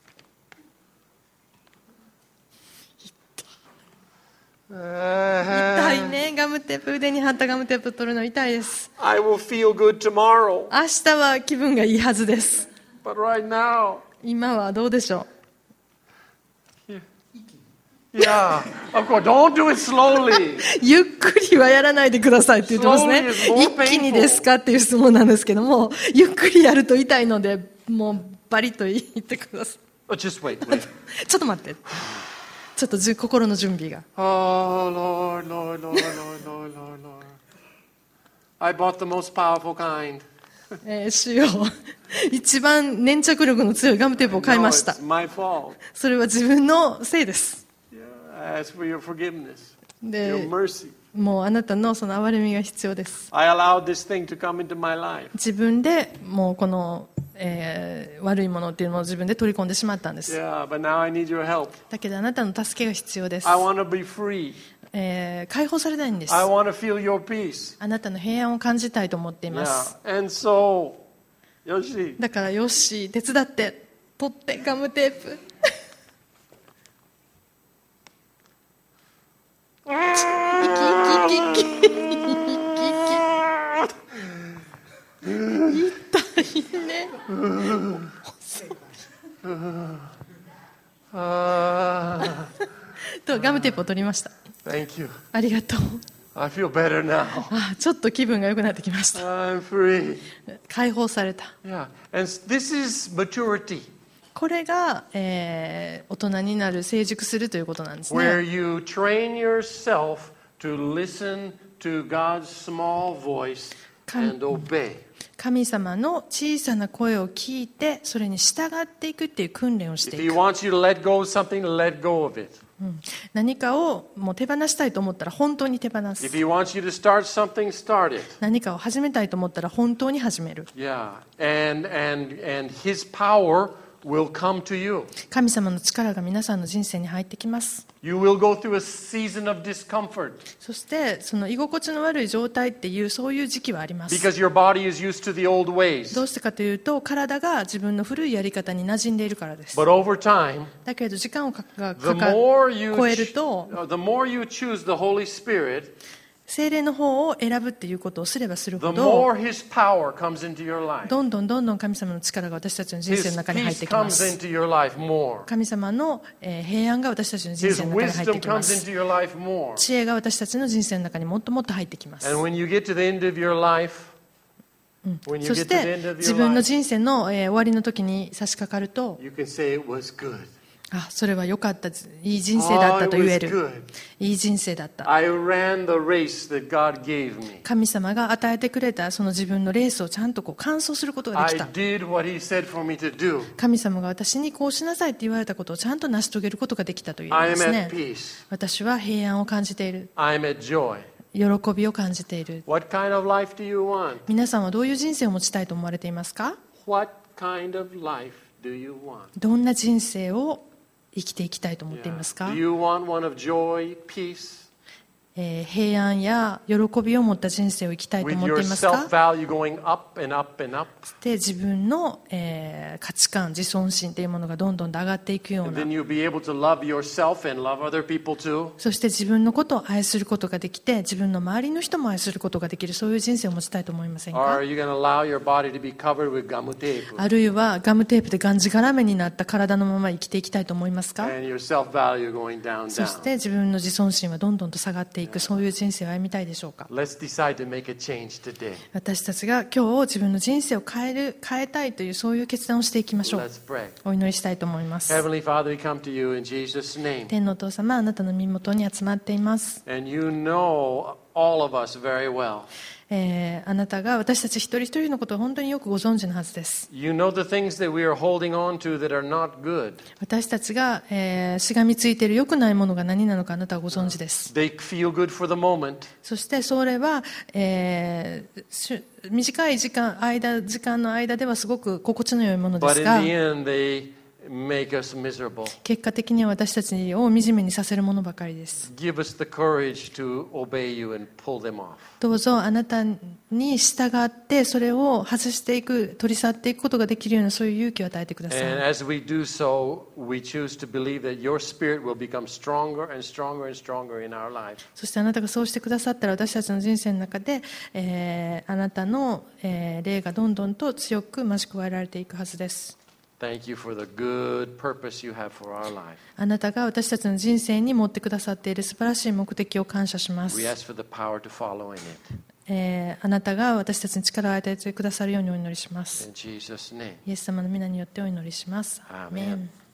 痛いね。ガムテープ、腕に貼ったガムテープ取るの痛いです。 I will feel good tomorrow. 明日は気分がいいはずです。 But right now, 今はどうでしょ yeah, of course, don't do it slowly. う。ゆっくりはやらないでくださいって言ってますね。 Slowly is more 一気にですかっていう質問なんですけども、ゆっくりやると痛いので、もうバリッと言ってくださ Oh, just wait, wait. い。ちょっと待って。ちょっとじゅ心の準備が。 Oh, Lord, Lord, Lord, Lord, Lord, Lord, Lord. I bought the most powerful kind. えー、主よ、一番粘着力の強いガムテープを買い No, ました it's。my fault. それは自分のせいです。 Yeah, I ask for your forgiveness, で your mercy. もうあなたのその憐れみが必要です。 I allowed this thing to come into my life. 自分でもうこの、えー悪いものっていうのを自分で取り込んでしまったんです。 Yeah, but now I need your help. だけどあなたの助けが必要です。 I want to be free. えー解放されないんです。 I want to feel your peace. あなたの平安を感じたいと思っていま Yeah. す。 And so, Yoshi, だからヨッシー手伝って取ってガムテープ息息息息痛いね。 uh, とガムテープを取りました。 thank you. ありがとう。 I feel better now. あ、ちょっと気分が良くなってきました。 I'm free. 解放された。 Yeah. And this is maturity, これが、えー大人になる、成熟するということなんですね。 where you train yourself to listen to God's small voice and obey. 神様の小さな声を聞いてそれに従っていくっていう訓練をして If い He く、 wants you to let go of something, let go of it. うん何かをもう手放したいと思ったら本当に手放 If す。 He wants you to start something, start it. 何かを始めたいと思ったら本当に始める。 Yeah. And and and His power will come to you. 神様の力が皆さんの人生に入ってきます。 You will go through a season of discomfort そしてその居心地の悪い状態っていうそういう時期はあります。 because your body is used to the old ど ways. うしてかというと体が自分の古いやり方に馴染んでいるからです。 But over time, だけれど時間をかか the かか more you 超えると the more you choose the Holy Spirit, 聖霊の方を選ぶっていうことをすればする the ほど more His power comes into your life. どんどんどんどん神様の力が私たちの人生 His の中に入っ peace てきま comes す。 into your life more. 神様の、えー平安が私たちの人 His 生の中に入って wisdom きま comes す。 into your life more. 知恵が私たちの人生の中にもっともっと入ってきます。 And when you get to the end of your life, when you そ get し to the て end of 自 your 分の life, 人生の、えー終わりの時に差し掛かると、 you can say it was good. あ、それは良かった、いい人生だったと言え Oh, it was る。 good. いい人生だった。 I ran the race that God gave me. 神様が与えてくれたその自分のレースをちゃんとこう完走することがで I きた。 did what He said for me to do. 神様が私にこうしなさいって言われたことをちゃんと成し遂げることができたという I んで am す at ね。 peace. 私は平安を感じている。 I am at joy. 喜びを感じている。 What kind of life do you want? 皆さんはどういう人生を持ちたいと思われていますか？ What kind of life do you want? どんな人生を生きていきたいと思ってい Yeah. ますか？ Do you want one of joy, peace, えー平安や喜びを持った人生を生きたいと with 思っ your ていますか？ self-value going up and up and up? で自分の、えー価値観、自尊心というものがどんどんと上がっていくよう And な、 then you'll be able to love yourself and love other people too. そして自分のことを愛することができて自分の周りの人も愛することができる、そういう人生を持ちたいと思いません Or か？ are you going to allow your body to be covered with gamu tape? あるいはガムテープでがんじがらめになった体のまま生きていきたいと思いますか？ And your self-value going down, そし down. て自分の自尊心はどんどんと下がっていく、そういう人生を歩みたいでしょうか？ Let's decide to make a change today. 私たちが今日自分の人生を変える、変えたいというそういう決断をしていきましょう。 Let's pray. お祈りしたいと思います。 Heavenly Father, we come to you in Jesus' name. 天のお父様、あなたの身元に集まっています。 And you know all of us very well. えーあなたが私たち一人一人のことを本当によくご存知のはずです。 You know the things that we are holding on to that are not good. 私たちが、えーしがみついている良くないものが何なのかあなたはご存知です。 They feel good for the moment, そしてそれは、えーし短い時間間時間の間ではすごく心地の良いもので but す in が、 the end, they make us miserable. 結果的には私たちを惨めにさせるものばかりです。 Give us the courage to obey you and pull them off. どうぞあなたに従ってそれを外していく、取り去っていくことができるようなそういう勇気を与えてくださ And い。 as we do so, we choose to believe that your spirit will become stronger and stronger and stronger in our lives. そしてあなたがそうしてくださったら私たちの人生の中で、えーあなたの、えー霊がどんどんと強く増し加えられていくはずです。 Thank you for the good purpose you have for our life. あなたが私たちの人生に持ってくださっている素晴らしい目的を感謝します。 We ask for the power to follow in it. えーあなたが私たちに力を与えてくださるようにお祈りします。 In Jesus' name. イエス様の皆によってお祈りします。 アーアーメン。